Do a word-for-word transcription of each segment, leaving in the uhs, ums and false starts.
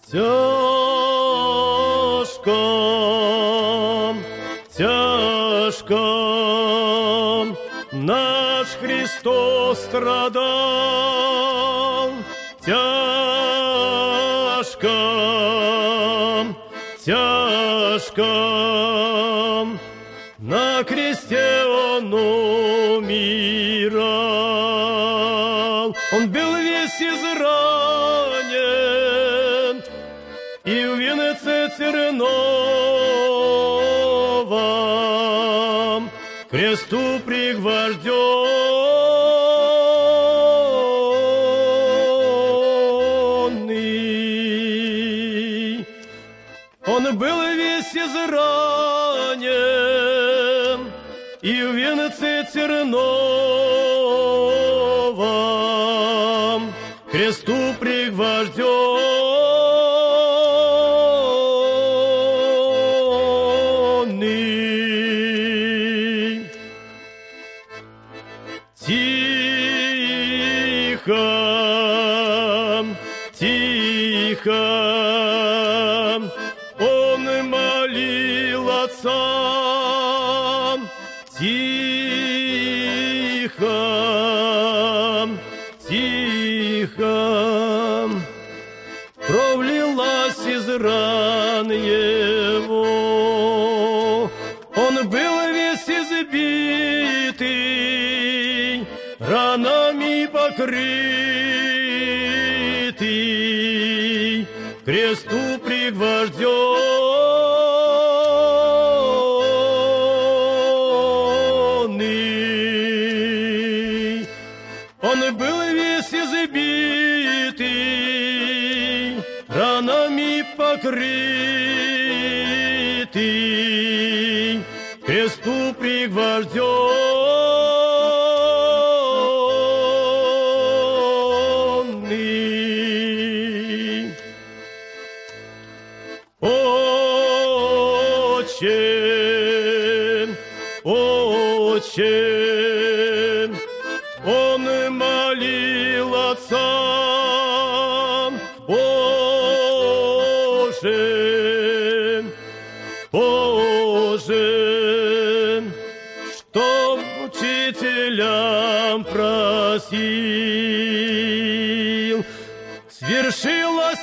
Тяжко, тяжко наш Христос страдал, тяжко, тяжко на кресте Он умирал. Он был весь изранен и в венце терновом к кресту пригвожденный. Он был весь изранен и в венце терновом к кресту пригвожденный. Тихо, тихо он молил Отца, тихо, тихо провлилась из ран его. Он был весь избитый, ранами покрытый, к кресту пригвожденный. Он был весь избитый, ранами покрытый, к кресту пригвожденный. Отче, Отче, он молил Отца, Боже, Боже, что учителям просил. Свершилось,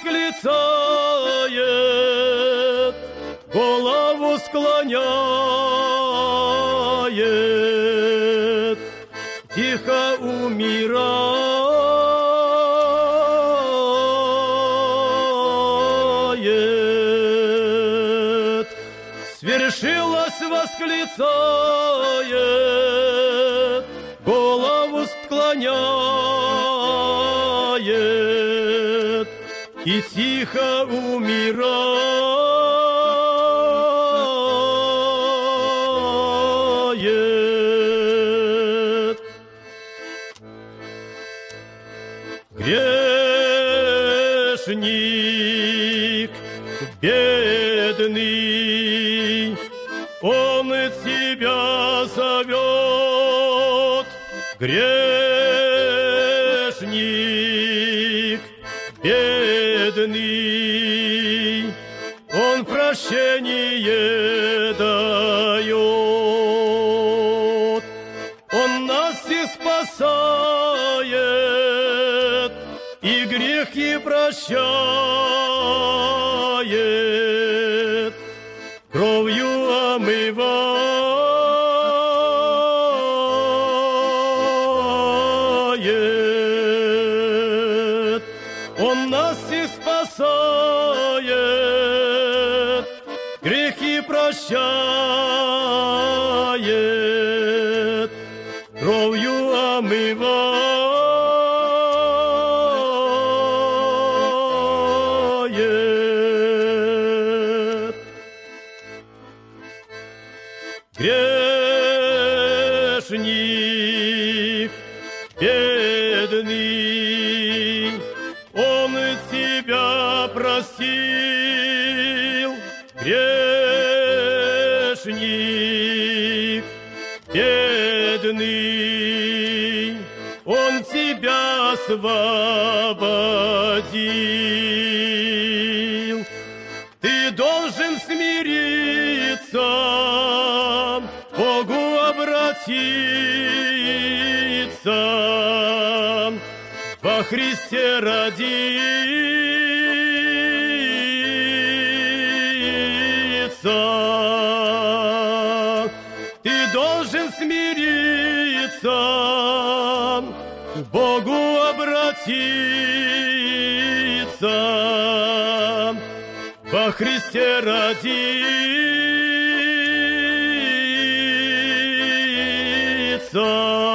восклицает, голову склоняет, тихо умирает. Свершилось, восклицает, голову склоняет и тихо умирает. Грешник бедный, он тебя зовет. Грешник бедный, он прощение дает. Он нас и спасает, и грехи прощает, кровью омывает. Он нас и спасает, грехи прощает, кровью омывает. Грешник бедный, он тебя простил. Грешник бедный, он тебя освободил. смириться, Богу обратиться, во Христе родиться. Ты должен смириться, к Богу обратиться, во Христе родиться.